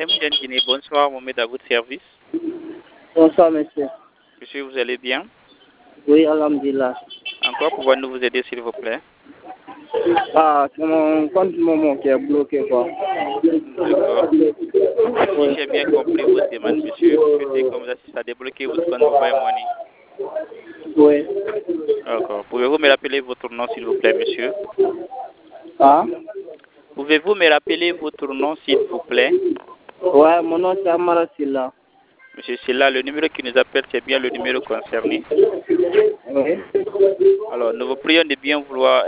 MTN Guinée, bonsoir, Mohamed à votre service. Bonsoir, monsieur. Monsieur, vous allez bien? Oui, alhamdulillah. Encore, pouvons-nous vous aider, s'il vous plaît? Ah, c'est mon compte Momo qui est bloqué, quoi. D'accord. Si j'ai bien compris votre demande, monsieur, vous souhaitez comme ça à débloquer votre compte Mobile Money. Oui. D'accord. Pouvez-vous me rappeler votre nom, s'il vous plaît, monsieur? Ah? Pouvez-vous me rappeler votre nom, s'il vous plaît? Ouais, mon nom c'est Amara Silla. Monsieur Silla, le numéro qui nous appelle, c'est bien le numéro concerné. Oui. Alors, nous vous prions de bien vouloir,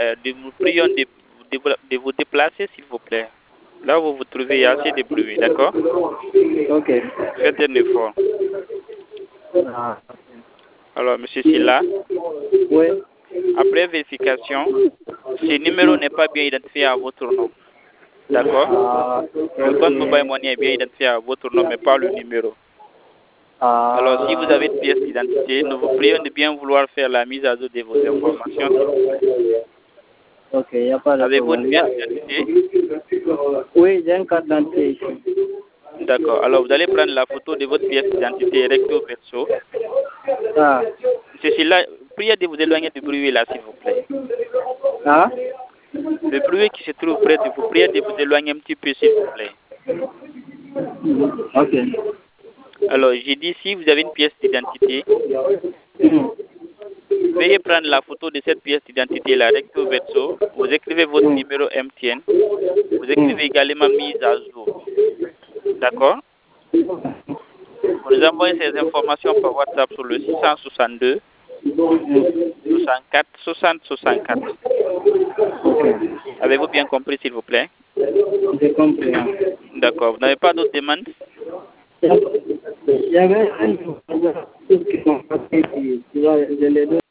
de vous déplacer, s'il vous plaît. Là où vous vous trouvez, il y a assez de bruit, d'accord? Ok. Faites un effort. Ah. Alors, monsieur Silla, Oui. après vérification, ce numéro n'est pas bien identifié à votre nom. D'accord? Ah, Le compte Mobile ok. Money est bien identifié à votre nom, mais pas le numéro. Alors, si vous Ah. avez une pièce d'identité, nous vous prions de bien vouloir faire la mise à jour de vos informations, s'il vous plaît. Ok, il n'y a pas de Avez-vous une problème. pièce d'identité? Oui, j'ai une carte d'identité ici. D'accord. Alors, vous allez prendre la photo de votre pièce d'identité recto verso. Ah. Ceci là, priez de vous éloigner du bruit là, s'il vous plaît. Ah? Le bruit qui se trouve près de vous, priez de vous éloigner un petit peu, s'il vous plaît. Ok. Alors, j'ai dit, si vous avez une pièce d'identité, veuillez prendre la photo de cette pièce d'identité là, recto verso. Vous écrivez votre numéro MTN. Vous écrivez également mise à jour. D'accord? Vous nous envoyez ces informations par WhatsApp sur le 662 64 60 64. Avez-vous bien compris, s'il vous plaît? J'ai compris. Hein. D'accord. Vous n'avez pas d'autres demandes? Il y avait un qui sont passés ici. Tu vois, je les donne.